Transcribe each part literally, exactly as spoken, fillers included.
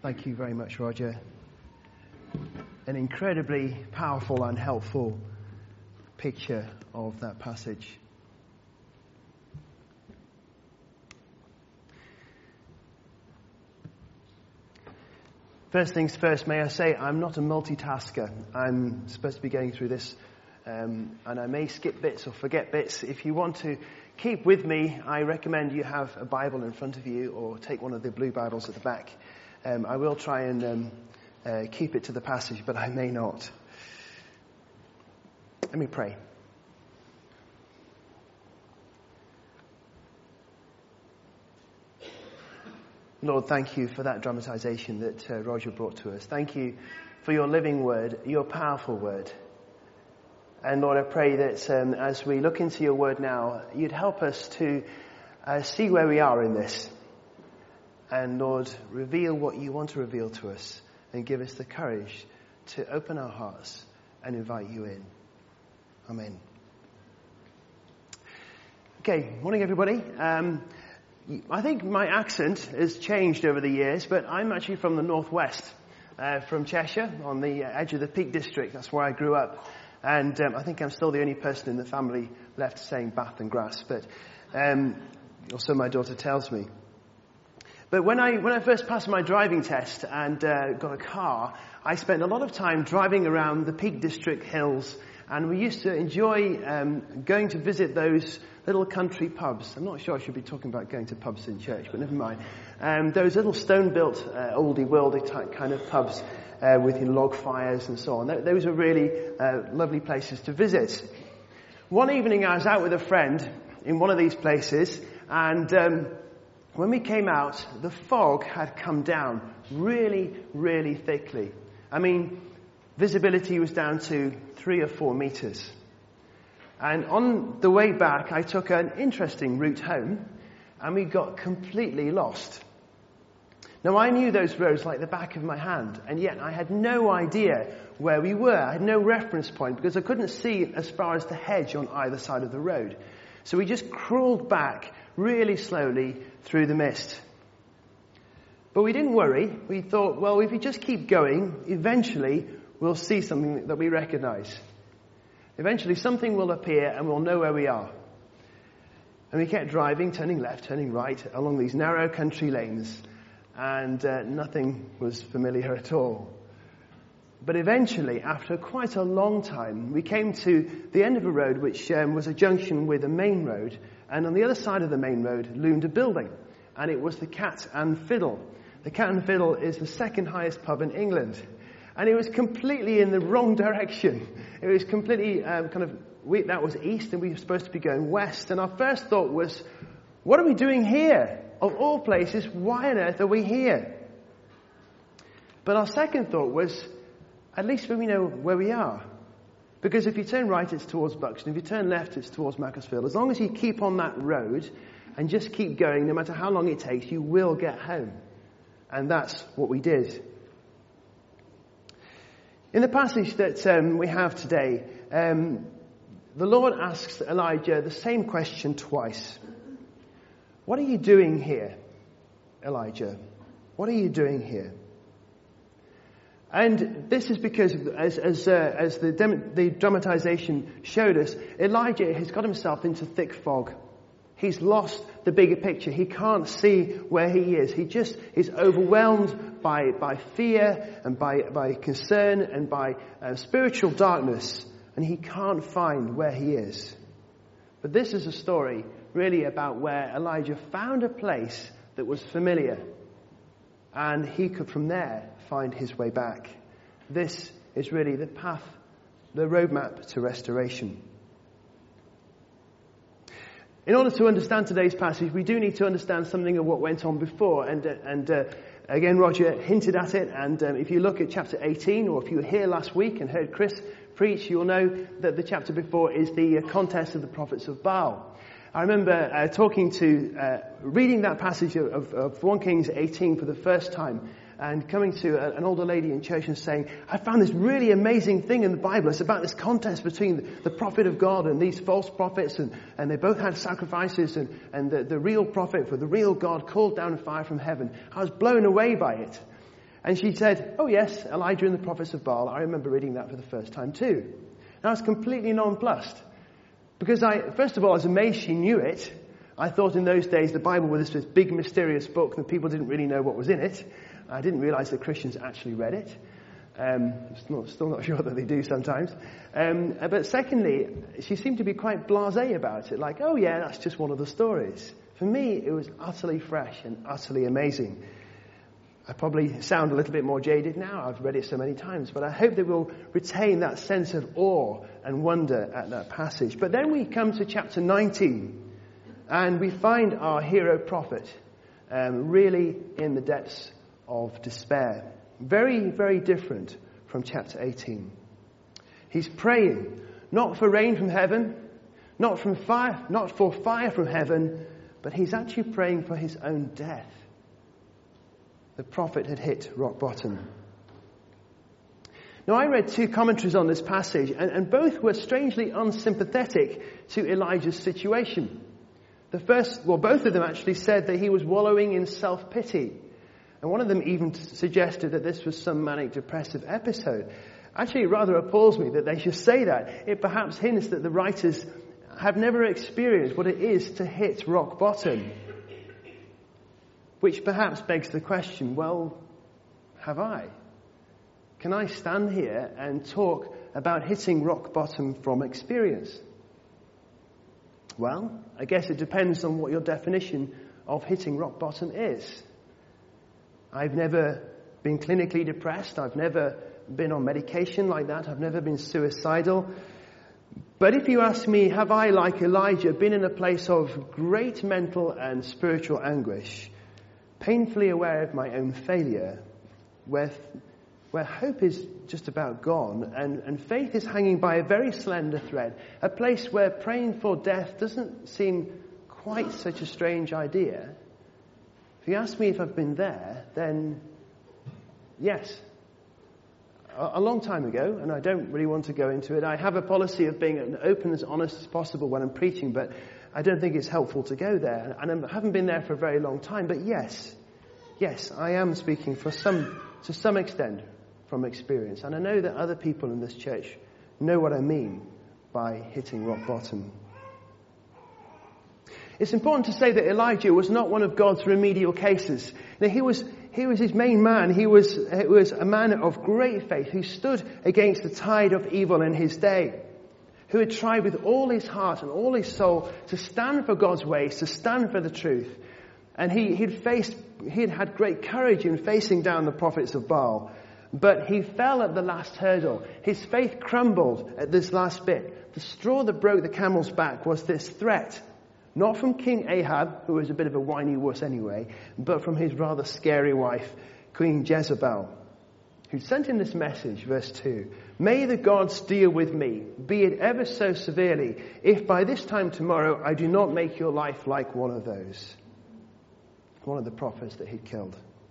Thank you very much, Roger. An incredibly powerful and helpful picture of that passage. First things first, may I say I'm not a multitasker. I'm supposed to be going through this um, and I may skip bits or forget bits. If you want to keep with me, I recommend you have a Bible in front of you or take one of the blue Bibles at the back. Um, I will try and um, uh, keep it to the passage, but I may not. Let me pray. Lord, thank you for that dramatization that uh, Roger brought to us. Thank you for your living word, your powerful word. And Lord, I pray that um, as we look into your word now, you'd help us to uh, see where we are in this. And Lord, reveal what you want to reveal to us and give us the courage to open our hearts and invite you in. Amen. Okay, morning everybody. Um, I think my accent has changed over the years, but I'm actually from the northwest, uh, from Cheshire, on the edge of the Peak District. That's where I grew up. And um, I think I'm still the only person in the family left saying Bath and Grass, but um, also my daughter tells me. But when I when I first passed my driving test and uh, got a car, I spent a lot of time driving around the Peak District hills, and we used to enjoy um, going to visit those little country pubs. I'm not sure I should be talking about going to pubs in church, but never mind. Um, those little stone-built, uh, oldie-worldy type kind of pubs uh, with log fires and so on. Th- those are really uh, lovely places to visit. One evening I was out with a friend in one of these places, and um, when we came out, the fog had come down really, really thickly. I mean, visibility was down to three or four meters. And on the way back, I took an interesting route home, and we got completely lost. Now, I knew those roads like the back of my hand, and yet I had no idea where we were. I had no reference point, because I couldn't see as far as the hedge on either side of the road. So we just crawled back really slowly through the mist. But we didn't worry. We thought, well, if we just keep going, eventually we'll see something that we recognize. Eventually something will appear and we'll know where we are. And we kept driving, turning left, turning right, along these narrow country lanes. And uh, nothing was familiar at all. But eventually, after quite a long time, we came to the end of a road which um, was a junction with a main road. And on the other side of the main road loomed a building. And it was the Cat and Fiddle. The Cat and Fiddle is the second highest pub in England. And it was completely in the wrong direction. It was completely um, kind of, we, that was east and we were supposed to be going west. And our first thought was, what are we doing here? Of all places, why on earth are we here? But our second thought was, at least we know where we are. Because if you turn right, it's towards Buxton. If you turn left, it's towards Macclesfield. As long as you keep on that road and just keep going, no matter how long it takes, you will get home. And that's what we did. In the passage that um, we have today, um, the Lord asks Elijah the same question twice. What are you doing here, Elijah? What are you doing here? And this is because, as as, uh, as the, dem- the dramatization showed us, Elijah has got himself into thick fog. He's lost the bigger picture. He can't see where he is. He just is overwhelmed by, by fear and by, by concern and by uh, spiritual darkness. And he can't find where he is. But this is a story really about where Elijah found a place that was familiar. And he could from there find his way back. This is really the path, the roadmap to restoration. In order to understand today's passage, we do need to understand something of what went on before. And, uh, and uh, again, Roger hinted at it. And um, if you look at chapter eighteen, or if you were here last week and heard Chris preach, you'll know that the chapter before is the uh, contest of the prophets of Baal. I remember uh, talking to, uh, reading that passage of, of, of First Kings eighteen for the first time, and coming to a, an older lady in church and saying, I found this really amazing thing in the Bible. It's about this contest between the, the prophet of God and these false prophets, and, and they both had sacrifices, and, and the, the real prophet for the real God called down fire from heaven. I was blown away by it. And she said, oh yes, Elijah and the prophets of Baal. I remember reading that for the first time too. And I was completely nonplussed. Because I, first of all, I was amazed she knew it. I thought in those days the Bible was this big mysterious book and people didn't really know what was in it. I didn't realize that Christians actually read it. Um, still, not, still not sure that they do sometimes. Um, but secondly, she seemed to be quite blasé about it. Like, oh yeah, that's just one of the stories. For me, it was utterly fresh and utterly amazing. I probably sound a little bit more jaded now. I've read it so many times. But I hope that we'll retain that sense of awe and wonder at that passage. But then we come to chapter nineteen. And we find our hero prophet um, really in the depths of despair. Very, very different from chapter eighteen. He's praying, not for rain from heaven, not from fire, not for fire from heaven, but he's actually praying for his own death. The prophet had hit rock bottom. Now, I read two commentaries on this passage, and, and both were strangely unsympathetic to Elijah's situation. The first, well, both of them actually said that he was wallowing in self-pity. And one of them even suggested that this was some manic depressive episode. Actually, it rather appalls me that they should say that. It perhaps hints that the writers have never experienced what it is to hit rock bottom. Which perhaps begs the question, well, have I? Can I stand here and talk about hitting rock bottom from experience? Well, I guess it depends on what your definition of hitting rock bottom is. I've never been clinically depressed. I've never been on medication like that. I've never been suicidal. But if you ask me, have I, like Elijah, been in a place of great mental and spiritual anguish, painfully aware of my own failure, where, where hope is just about gone and, and faith is hanging by a very slender thread, a place where praying for death doesn't seem quite such a strange idea. If you ask me if I've been there, then yes. A, a long time ago, and I don't really want to go into it, I have a policy of being as open, as honest as possible when I'm preaching, but I don't think it's helpful to go there. And I haven't been there for a very long time, but yes, yes, I am speaking for some, to some extent from experience. And I know that other people in this church know what I mean by hitting rock bottom. It's important to say that Elijah was not one of God's remedial cases. Now, he was he was his main man. He was, he was a man of great faith who stood against the tide of evil in his day, who had tried with all his heart and all his soul to stand for God's ways, to stand for the truth. And he he'd faced he had had great courage in facing down the prophets of Baal. But he fell at the last hurdle. His faith crumbled at this last bit. The straw that broke the camel's back was this threat. Not from King Ahab, who was a bit of a whiny wuss anyway, but from his rather scary wife, Queen Jezebel, who sent him this message, verse two. May the gods deal with me, be it ever so severely, if by this time tomorrow I do not make your life like one of those. One of the prophets that he'd killed.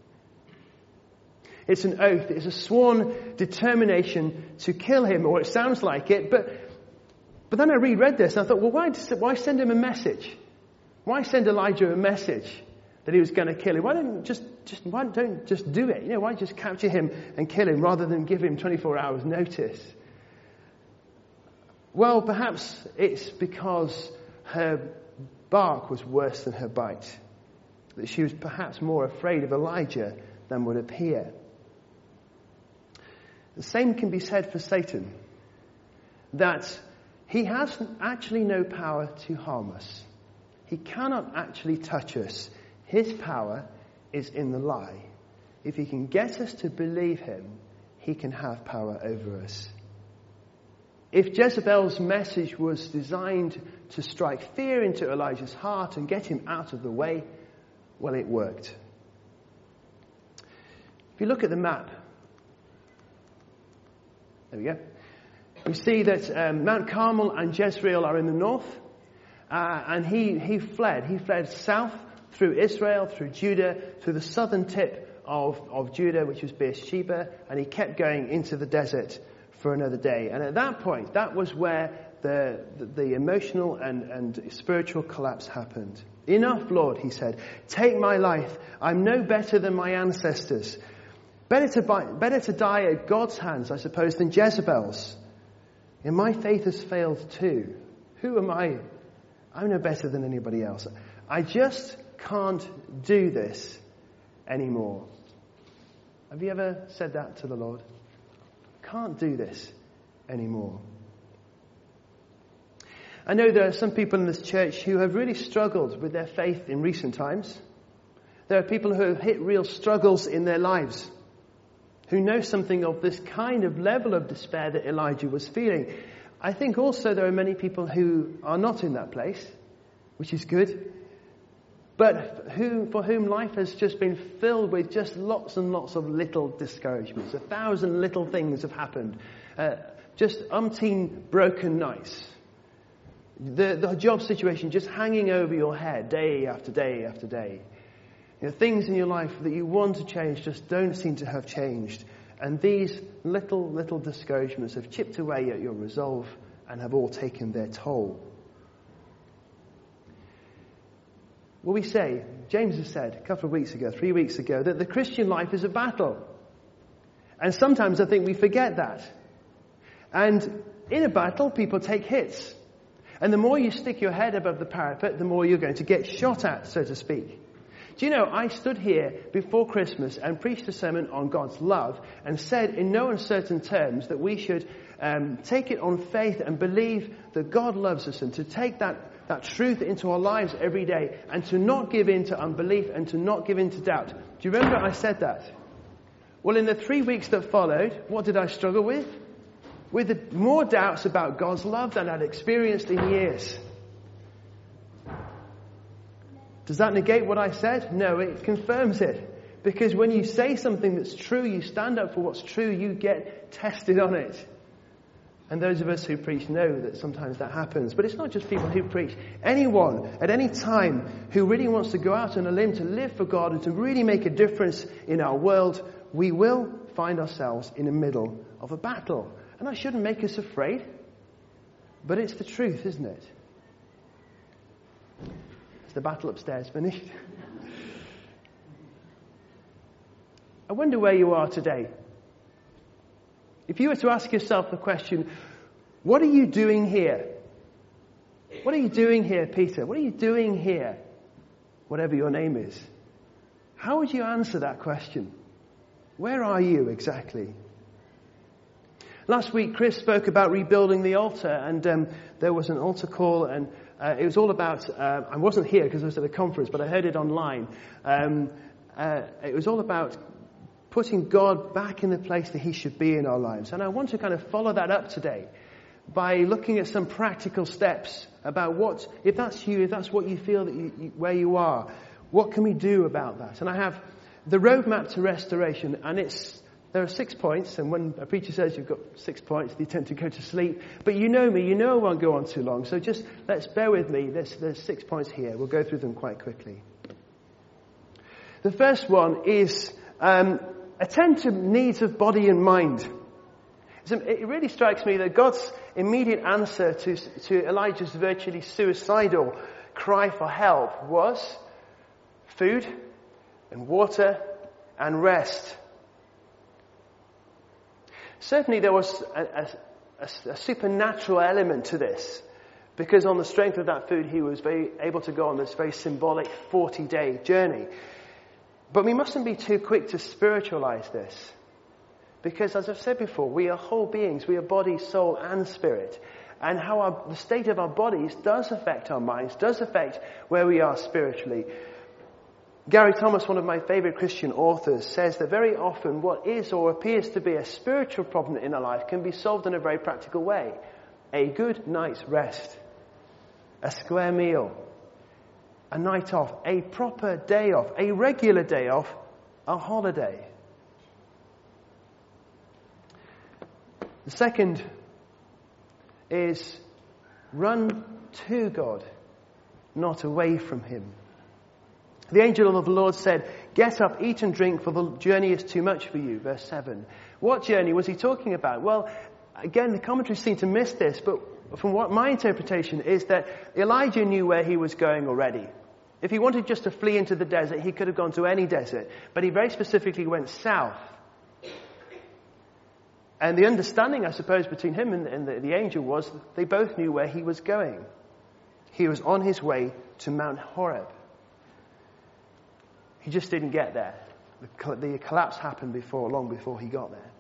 It's an oath. It's a sworn determination to kill him, or it sounds like it. But but then I reread this and I thought, well, why, why send him a message? Why send Elijah a message that he was going to kill him? Why don't just, just why don't just do it? You know, why just capture him and kill him rather than give him twenty-four hours notice? Well, perhaps it's because her bark was worse than her bite. That she was perhaps more afraid of Elijah than would appear. The same can be said for Satan. That he has actually no power to harm us. He cannot actually touch us. His power is in the lie. If he can get us to believe him, he can have power over us. If Jezebel's message was designed to strike fear into Elijah's heart and get him out of the way, well, it worked. If you look at the map, there we go. We see that um, Mount Carmel and Jezreel are in the north, uh, and he, he fled. He fled south through Israel, through Judah, through the southern tip of, of Judah, which was Beersheba, and he kept going into the desert for another day. And at that point, that was where the, the, the emotional and, and spiritual collapse happened. Enough, Lord, he said. Take my life. I'm no better than my ancestors. Better to, buy, better to die at God's hands, I suppose, than Jezebel's. And my faith has failed too. Who am I? I'm no better than anybody else. I just can't do this anymore. Have you ever said that to the Lord? Can't do this anymore. I know there are some people in this church who have really struggled with their faith in recent times. There are people who have hit real struggles in their lives, who know something of this kind of level of despair that Elijah was feeling. I think also there are many people who are not in that place, which is good, but who, for whom life has just been filled with just lots and lots of little discouragements. A thousand little things have happened. Uh, just umpteen broken nights. The, the job situation just hanging over your head day after day after day. You know, things in your life that you want to change just don't seem to have changed. And these little, little discouragements have chipped away at your resolve and have all taken their toll. Well, we say, James has said a couple of weeks ago, three weeks ago, that the Christian life is a battle. And sometimes I think we forget that. And in a battle, people take hits. And the more you stick your head above the parapet, the more you're going to get shot at, so to speak. Do you know, I stood here before Christmas and preached a sermon on God's love and said in no uncertain terms that we should um, take it on faith and believe that God loves us, and to take that, that truth into our lives every day, and to not give in to unbelief and to not give in to doubt. Do you remember I said that? Well, in the three weeks that followed, what did I struggle with? With the, more doubts about God's love than I'd experienced in years. Does that negate what I said? No, it confirms it. Because when you say something that's true, you stand up for what's true, you get tested on it. And those of us who preach know that sometimes that happens. But it's not just people who preach. Anyone, at any time, who really wants to go out on a limb to live for God and to really make a difference in our world, we will find ourselves in the middle of a battle. And that shouldn't make us afraid. But it's the truth, isn't it? Is the battle upstairs finished? I wonder where you are today. If you were to ask yourself the question, what are you doing here? What are you doing here, Peter? What are you doing here? Whatever your name is. How would you answer that question? Where are you exactly? Last week, Chris spoke about rebuilding the altar, and um, there was an altar call, and uh, it was all about, uh, I wasn't here because I was at a conference, but I heard it online. Um, uh, it was all about putting God back in the place that he should be in our lives. And I want to kind of follow that up today by looking at some practical steps about what, if that's you, if that's what you feel that you, you, where you are, what can we do about that? And I have the roadmap to restoration, and it's there are six points, and when a preacher says you've got six points, they tend to go to sleep. But you know me, you know I won't go on too long, so just let's bear with me. There's, there's six points here. We'll go through them quite quickly. The first one is um, attend to needs of body and mind. It really strikes me that God's immediate answer to, to Elijah's virtually suicidal cry for help was food and water and rest. Certainly there was a, a, a, a supernatural element to this, because on the strength of that food he was very able to go on this very symbolic forty-day journey. But we mustn't be too quick to spiritualize this, because as I've said before, we are whole beings, we are body, soul and spirit, and how our, the state of our bodies does affect our minds, does affect where we are spiritually. Gary Thomas, one of my favorite Christian authors, says that very often what is or appears to be a spiritual problem in our life can be solved in a very practical way. A good night's rest, a square meal, a night off, a proper day off, a regular day off, a holiday. The second is run to God, not away from him. The angel of the Lord said, "Get up, eat and drink, for the journey is too much for you." Verse seven. What journey was he talking about? Well, again, the commentaries seem to miss this, but from what my interpretation is that Elijah knew where he was going already. If he wanted just to flee into the desert, he could have gone to any desert, but he very specifically went south And the understanding, I suppose, between him and, and the, the angel was they both knew where he was going. He was on his way to Mount Horeb. He just didn't get there. The, the collapse happened before, long before he got there.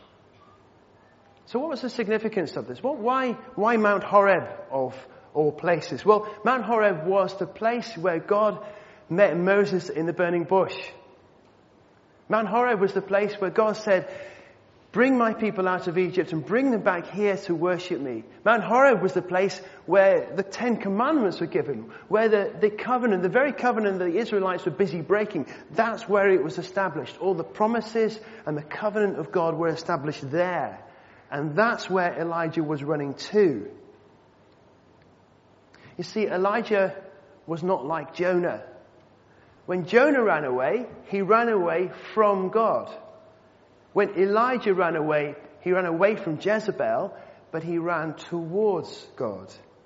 So what was the significance of this? Well, why, why Mount Horeb of all places? Well, Mount Horeb was the place where God met Moses in the burning bush. Mount Horeb was the place where God said, bring my people out of Egypt and bring them back here to worship me. Mount Horeb was the place where the Ten Commandments were given, where the, the covenant, the very covenant that the Israelites were busy breaking, that's where it was established. All the promises and the covenant of God were established there. And that's where Elijah was running to. You see, Elijah was not like Jonah. When Jonah ran away, he ran away from God. When Elijah ran away, he ran away from Jezebel, but he ran towards God.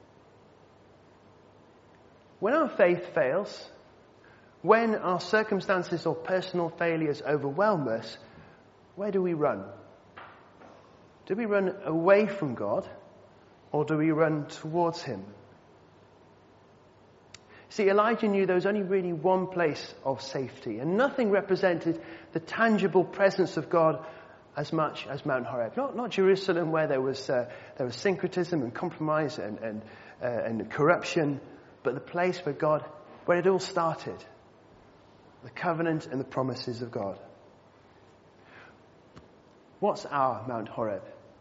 When our faith fails, when our circumstances or personal failures overwhelm us, where do we run? Do we run away from God, or do we run towards him? See, Elijah knew there was only really one place of safety, and nothing represented the tangible presence of God as much as Mount Horeb. Not, not Jerusalem, where there was uh, there was syncretism and compromise and and, uh, and corruption, but the place where God, where it all started, the covenant and the promises of God. What's our Mount Horeb?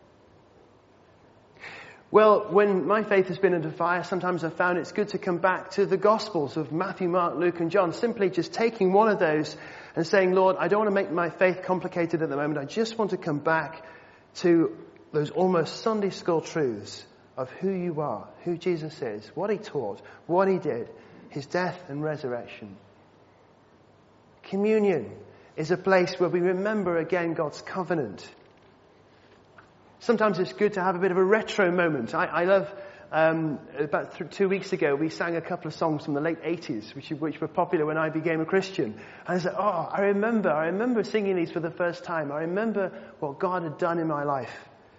Well, when my faith has been under fire, sometimes I've found it's good to come back to the Gospels of Matthew, Mark, Luke and John, simply just taking one of those and saying, Lord, I don't want to make my faith complicated at the moment. I just want to come back to those almost Sunday school truths of who you are, who Jesus is, what he taught, what he did, his death and resurrection. Communion is a place where we remember again God's covenant. Sometimes it's good to have a bit of a retro moment. I, I love, um, about th- two weeks ago, we sang a couple of songs from the late eighties, which, which were popular when I became a Christian. And I said, oh, I remember, I remember singing these for the first time. I remember what God had done in my life.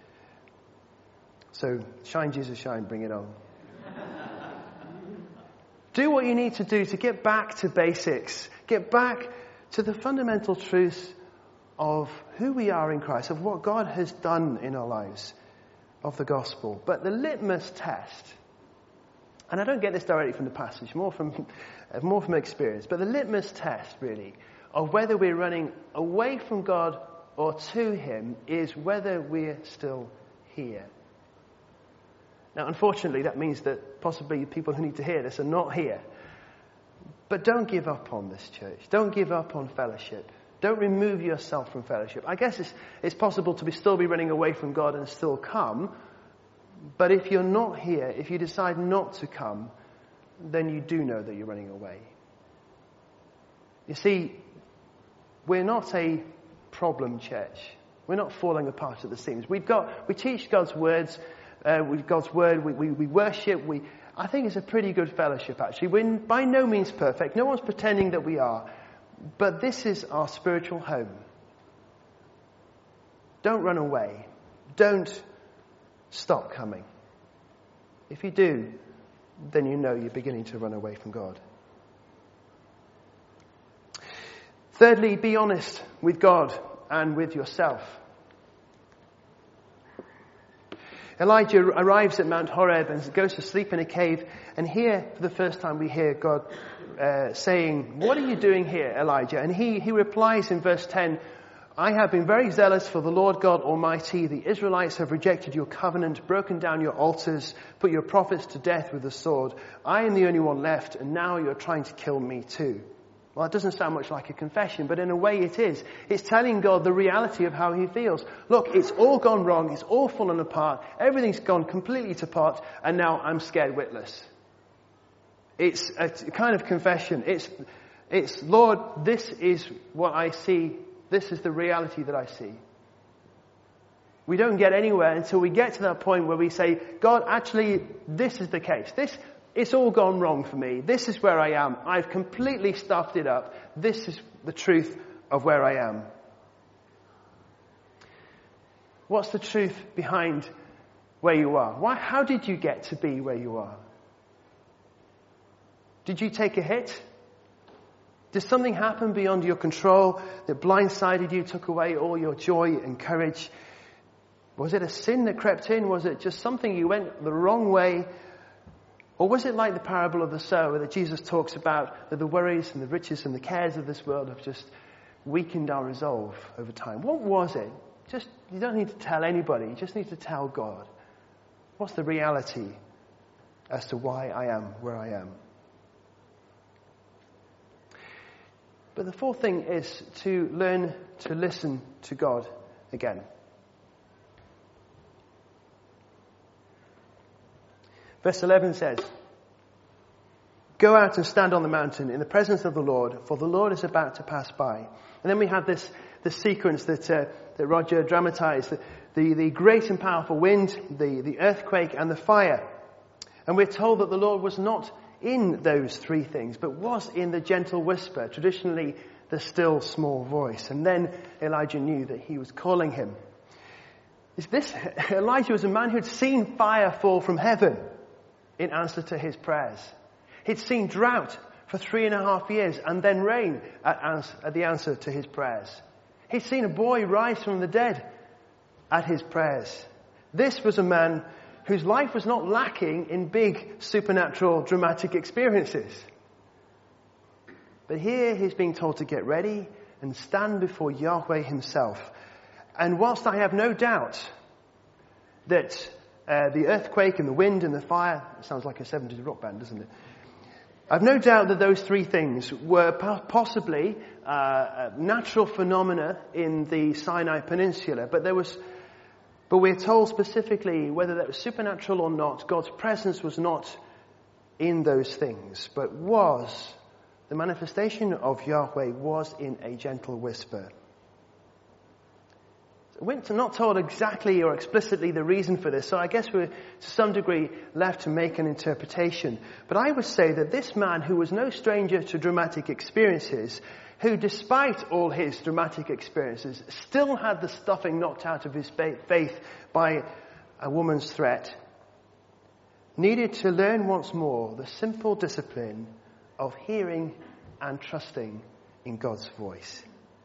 So, shine, Jesus, shine, bring it on. Do what you need to do to get back to basics. Get back to the fundamental truths of who we are in Christ, of what God has done in our lives, of the gospel. But the litmus test, and I don't get this directly from the passage, more from more from experience, but the litmus test, really, of whether we're running away from God or to him is whether we're still here. Now, unfortunately, that means that possibly people who need to hear this are not here. But don't give up on this church. Don't give up on fellowship. Don't remove yourself from fellowship. I guess it's, it's possible to be, still be running away from God and still come. But if you're not here, if you decide not to come, then you do know that you're running away. You see, we're not a problem church. We're not falling apart at the seams. We've got, we teach God's words, uh, with God's word, we, we, we worship, we, I think it's a pretty good fellowship actually. We're by no means perfect. No one's pretending that we are. But this is our spiritual home. Don't run away. Don't stop coming. If you do, then you know you're beginning to run away from God. Thirdly, be honest with God and with yourself. Elijah arrives at Mount Horeb and goes to sleep in a cave. And here, for the first time, we hear God uh, saying, what are you doing here, Elijah? And he, he replies in verse ten, I have been very zealous for the Lord God Almighty. The Israelites have rejected your covenant, broken down your altars, put your prophets to death with the sword. I am the only one left, and now you're trying to kill me too. Well, it doesn't sound much like a confession, but in a way it is. It's telling God the reality of how he feels. Look, it's all gone wrong. It's all fallen apart. Everything's gone completely to pot, and now I'm scared witless. It's a kind of confession. It's, it's, Lord, this is what I see. This is the reality that I see. We don't get anywhere until we get to that point where we say, God, actually, this is the case. This It's all gone wrong for me. This is where I am. I've completely stuffed it up. This is the truth of where I am. What's the truth behind where you are? Why, how did you get to be where you are? Did you take a hit? Did something happen beyond your control that blindsided you, took away all your joy and courage? Was it a sin that crept in? Was it just something you went the wrong way? Or was it like the parable of the sower that Jesus talks about, that the worries and the riches and the cares of this world have just weakened our resolve over time? What was it? Just, you don't need to tell anybody. You just need to tell God. What's the reality as to why I am where I am? But the fourth thing is to learn to listen to God again. Verse eleven says, "Go out and stand on the mountain in the presence of the Lord, for the Lord is about to pass by." And then we have this, this sequence that, uh, that Roger dramatized, the, the, the great and powerful wind, the, the earthquake, and the fire. And we're told that the Lord was not in those three things, but was in the gentle whisper, traditionally the still small voice. And then Elijah knew that he was calling him. Is this, Elijah was a man who'd seen fire fall from heaven in answer to his prayers. He'd seen drought for three and a half years and then rain at, ans- at the answer to his prayers. He'd seen a boy rise from the dead at his prayers. This was a man whose life was not lacking in big, supernatural, dramatic experiences. But here he's being told to get ready and stand before Yahweh himself. And whilst I have no doubt that uh, the earthquake and the wind and the fire, it sounds like a seventies rock band, doesn't it? I've no doubt that those three things were possibly uh, natural phenomena in the Sinai Peninsula, but there was But we're told specifically, whether that was supernatural or not, God's presence was not in those things, but was, the manifestation of Yahweh was in a gentle whisper. We're not told exactly or explicitly the reason for this, so I guess we're to some degree left to make an interpretation. But I would say that this man, who was no stranger to dramatic experiences, who despite all his dramatic experiences still had the stuffing knocked out of his faith by a woman's threat, needed to learn once more the simple discipline of hearing and trusting in God's voice.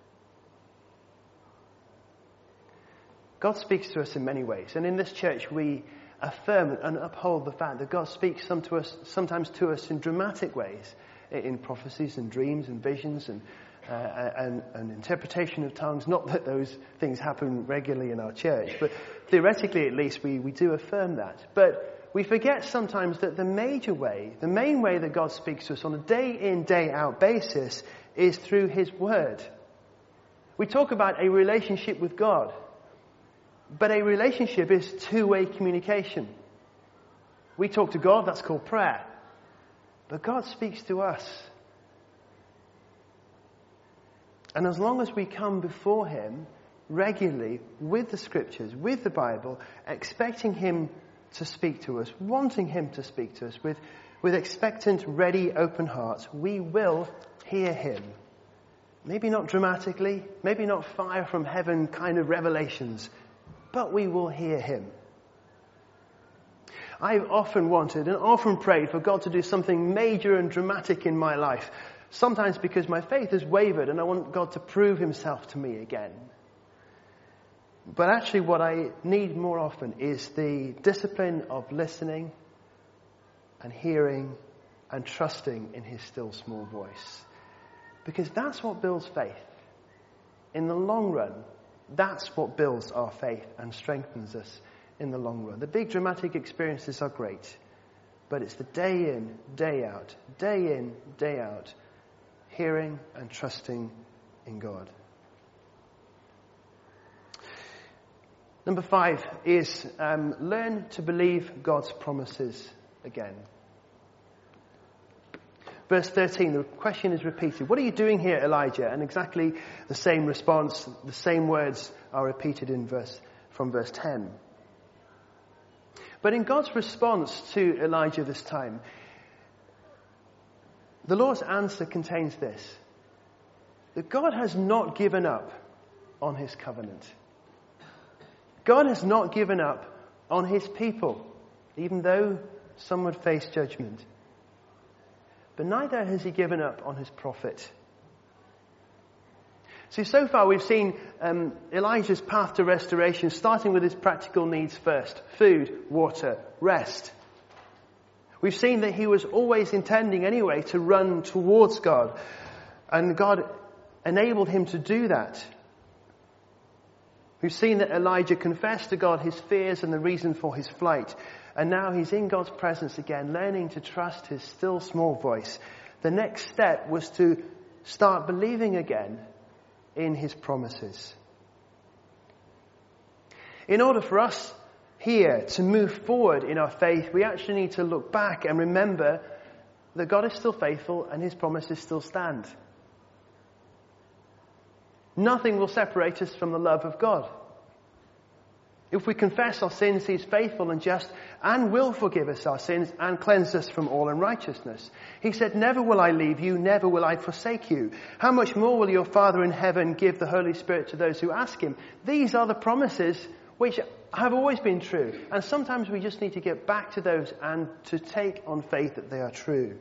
God speaks to us in many ways, and in this church we affirm and uphold the fact that God speaks some to us, sometimes to us in dramatic ways, in prophecies and dreams and visions and, uh, and, and interpretation of tongues. Not that those things happen regularly in our church, but theoretically at least we, we do affirm that. But we forget sometimes that the major way, the main way that God speaks to us on a day in, day out basis is through his word. We talk about a relationship with God, but a relationship is two-way communication. We talk to God, that's called prayer. But God speaks to us. And as long as we come before him regularly with the scriptures, with the Bible, expecting him to speak to us, wanting him to speak to us, with, with expectant, ready, open hearts, we will hear him. Maybe not dramatically, maybe not fire from heaven kind of revelations, but we will hear him. I've often wanted and often prayed for God to do something major and dramatic in my life. Sometimes because my faith has wavered and I want God to prove himself to me again. But actually what I need more often is the discipline of listening and hearing and trusting in his still small voice. Because that's what builds faith. In the long run, that's what builds our faith and strengthens us in the long run. The big dramatic experiences are great, but it's the day in, day out, day in, day out, hearing and trusting in God. Number five is um, learn to believe God's promises again. Verse thirteen, the question is repeated. What are you doing here, Elijah? And exactly the same response, the same words are repeated in verse from verse ten. But in God's response to Elijah this time, the Lord's answer contains this: that God has not given up on his covenant. God has not given up on his people, even though some would face judgment. But neither has he given up on his prophet. See, so far we've seen um, Elijah's path to restoration, starting with his practical needs first. Food, water, rest. We've seen that he was always intending anyway to run towards God. And God enabled him to do that. We've seen that Elijah confessed to God his fears and the reason for his flight. And now he's in God's presence again, learning to trust his still small voice. The next step was to start believing again in his promises. In order for us here to move forward in our faith, we actually need to look back and remember that God is still faithful and his promises still stand. Nothing will separate us from the love of God. If we confess our sins, he is faithful and just and will forgive us our sins and cleanse us from all unrighteousness. He said, never will I leave you, never will I forsake you. How much more will your Father in heaven give the Holy Spirit to those who ask him? These are the promises which have always been true. And sometimes we just need to get back to those and to take on faith that they are true.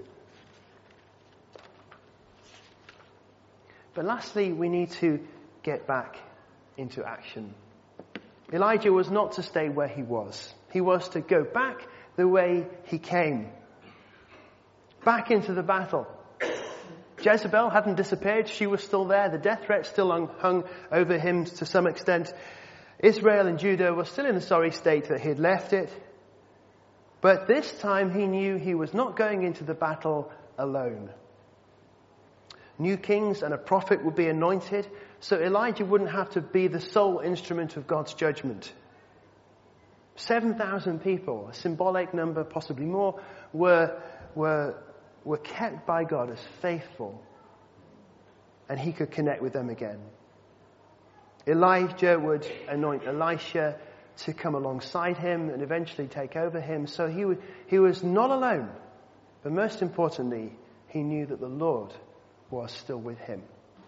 But lastly, we need to get back into action. Elijah was not to stay where he was. He was to go back the way he came. Back into the battle. Jezebel hadn't disappeared. She was still there. The death threat still hung, hung over him to some extent. Israel and Judah were still in the sorry state that he had left it. But this time he knew he was not going into the battle alone. New kings and a prophet would be anointed, so Elijah wouldn't have to be the sole instrument of God's judgment. seven thousand people, a symbolic number, possibly more, were, were, were kept by God as faithful, and he could connect with them again. Elijah would anoint Elisha to come alongside him and eventually take over him, so he, would, he was not alone, but most importantly, he knew that the Lord was still with him.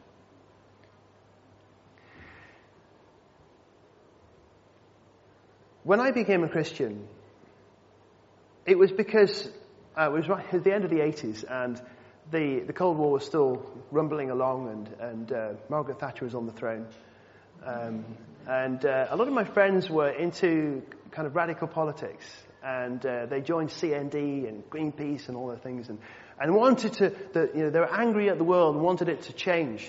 When I became a Christian, it was because uh, it was right at the end of the eighties, and the, the Cold War was still rumbling along, and, and uh, Margaret Thatcher was on the throne. Um, and uh, a lot of my friends were into kind of radical politics, and uh, they joined C N D and Greenpeace and all the things, and, and wanted to, the, you know, they were angry at the world and wanted it to change.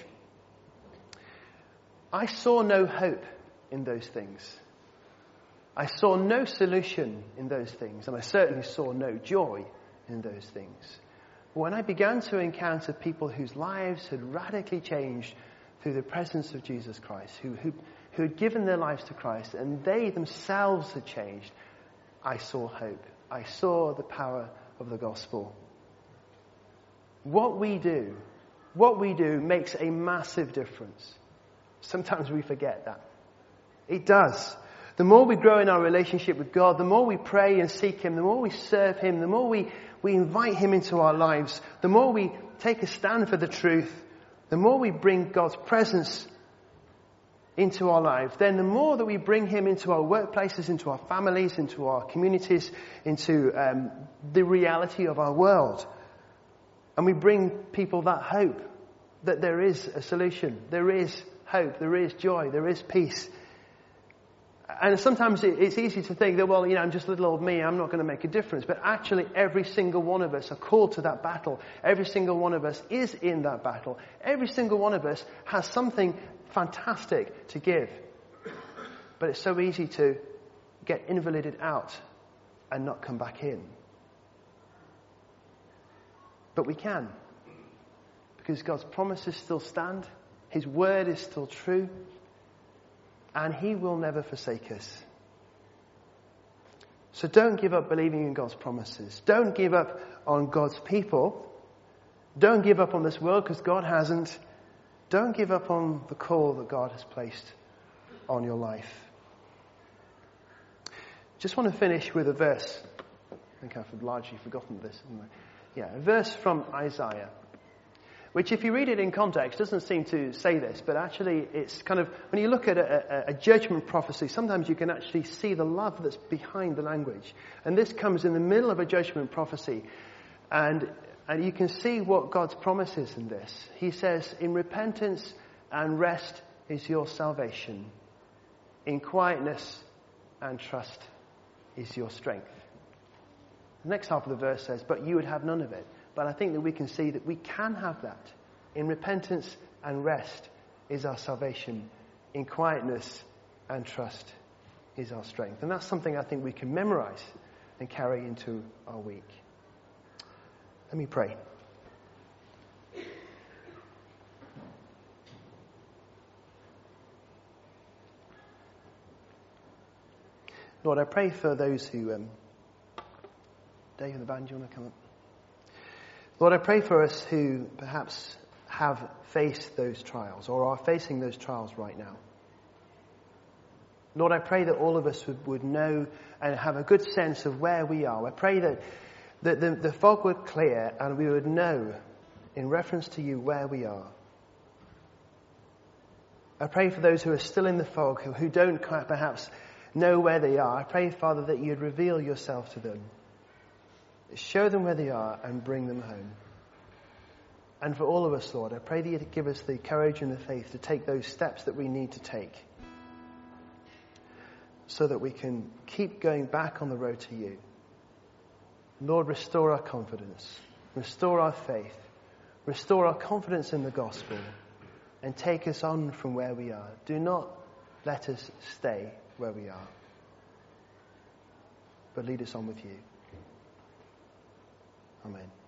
I saw no hope in those things. I saw no solution in those things, and I certainly saw no joy in those things. When I began to encounter people whose lives had radically changed through the presence of Jesus Christ, who, who, who had given their lives to Christ, and they themselves had changed, I saw hope. I saw the power of the gospel. What we do, what we do makes a massive difference. Sometimes we forget that. It does. The more we grow in our relationship with God, the more we pray and seek him, the more we serve him, the more we, we invite him into our lives, the more we take a stand for the truth, the more we bring God's presence into our life, then the more that we bring him into our workplaces, into our families, into our communities, into um, the reality of our world. And we bring people that hope, that there is a solution, there is hope, there is joy, there is peace. And sometimes it's easy to think that, well, you know, I'm just little old me, I'm not going to make a difference. But actually, every single one of us are called to that battle. Every single one of us is in that battle. Every single one of us has something fantastic to give. But it's so easy to get invalided out and not come back in. But we can. Because God's promises still stand. His word is still true. And he will never forsake us. So don't give up believing in God's promises. Don't give up on God's people. Don't give up on this world because God hasn't. Don't give up on the call that God has placed on your life. Just want to finish with a verse. I think I've largely forgotten this, haven't I? Yeah, a verse from Isaiah. which if you read it in context doesn't seem to say this, but actually it's kind of, when you look at a, a, a judgment prophecy, sometimes you can actually see the love that's behind the language. And this comes in the middle of a judgment prophecy. And, and you can see what God's promise is in this. He says, in repentance and rest is your salvation. In quietness and trust is your strength. The next half of the verse says, but you would have none of it. But I think that we can see that we can have that. In repentance and rest is our salvation. In quietness and trust is our strength. And that's something I think we can memorize and carry into our week. Let me pray. Lord, I pray for those who... Um, Dave in the band, do you want to come up? Lord, I pray for us who perhaps have faced those trials or are facing those trials right now. Lord, I pray that all of us would, would know and have a good sense of where we are. I pray that, that the, the fog would clear and we would know in reference to you where we are. I pray for those who are still in the fog, who, who don't perhaps know where they are. I pray, Father, that you'd reveal yourself to them. Show them where they are and bring them home. And for all of us, Lord, I pray that you'd give us the courage and the faith to take those steps that we need to take so that we can keep going back on the road to you. Lord, restore our confidence, restore our faith, restore our confidence in the gospel, and take us on from where we are. Do not let us stay where we are, but lead us on with you. Amen.